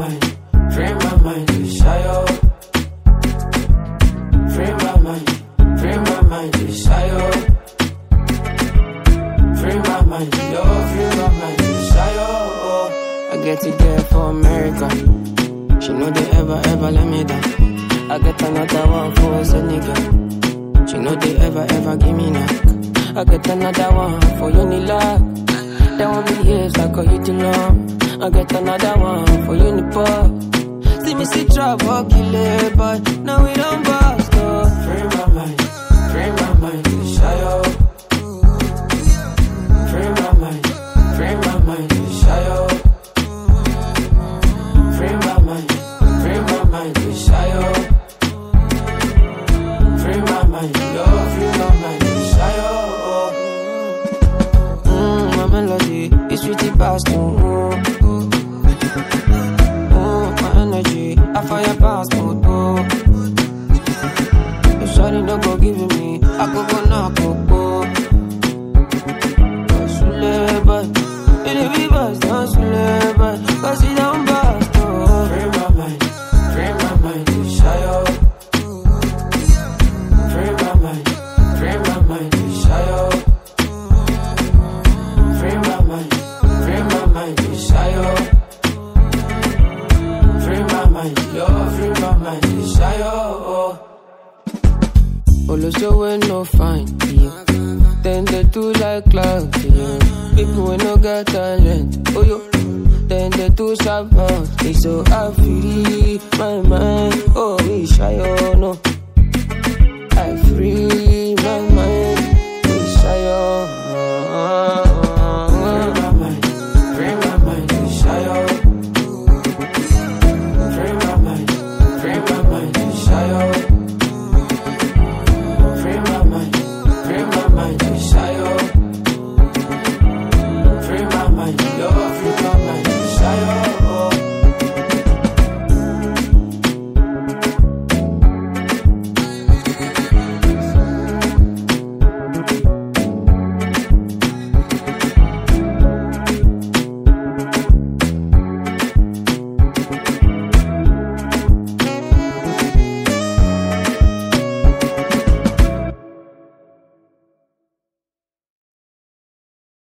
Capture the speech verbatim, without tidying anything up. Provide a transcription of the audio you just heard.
mind, free my mind to shy up. Free my mind, free my mind to shy up. Free my mind, yo, free my mind to shy up. I get it there for America. She know they ever, ever let me down. I get another one for a nigga. She know they ever, ever give me knock. I get another one for Unilag. That won't be years like a hit long. I get another one for Unipop. See me see trouble, kill it, but now we don't bust, no. Free my mind, free my mind to shy up. Free my mind, free my mind to shy up. Free my mind, free my mind to shy up. Free my mind, yo, free my mind to shy up. Mmm, my melody is sweetie past, mm, mm, my energy, I fire past, oh, oh. If shawty no go giving me, I go go knock, go go. But it be bust, don't sleep, but cause it don't bust, oh. Free my mind, free my mind to shy up. Free my mind, free my mind to shy up. Free my mind, free my mind to shy up. Free my mind, yo, free my mind to shy up. All so when no fine, yeah. Then they do like clouds, yeah. People will no get talent, oh yo. Then they do something, they so I free my mind, oh we shy, oh no. I free